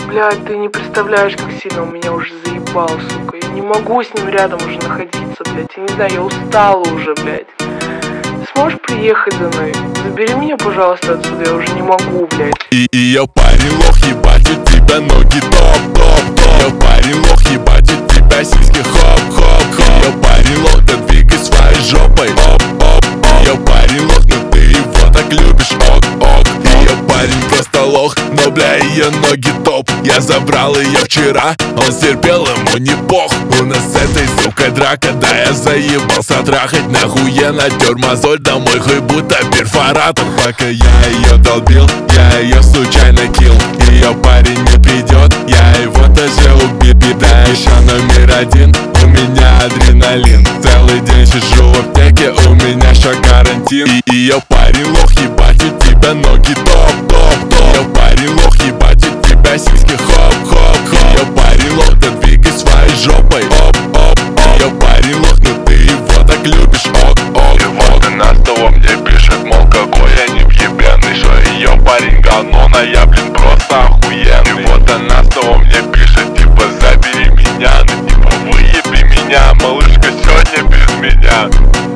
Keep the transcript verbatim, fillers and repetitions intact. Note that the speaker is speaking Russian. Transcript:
Блядь, ты не представляешь, как сильно он меня уже заебал, сука. Я не могу с ним рядом уже находиться, блядь. Я не знаю, я устала уже, блядь. Ты сможешь приехать за мной? Забери меня, пожалуйста, отсюда, я уже не могу, блядь. И, и я парень лох, ебать, у тебя ноги топ, топ, топ. Я парень лох, ебать, у тебя сиськи хоп, хоп, хоп. Я парень лох, да двигай своей жопой, оп, оп, оп. Я парень лох, но ты его так любишь, ок, ок. И я парень просто лох, но бля, ее ноги топ. Я забрал ее вчера, он стерпел, ему не пох. У нас с этой сукой драка, да я заебался трахать. Нахуй я натер мозоль, домой хуй будто перфоратор. Пока я ее долбил, я ее случайно кил. Ее парень не придет, я его тоже убил. Да, еще номер один, у меня адреналин. Целый день сижу в аптеке, у меня еще карантин. И ее парень лох, ебать, у тебя ноги топ, топ, топ. Ее парень лох, ебать, у тебя сиськи хоп, хоп, хоп. Ее парень лох, да двигай своей жопой, оп, оп, оп. Ее парень лох, но ты его так любишь, ок, ок. И вот она снова мне пишет, мол, какой я невъебенный. Что ее парень говно, но я, блин, просто охуенный.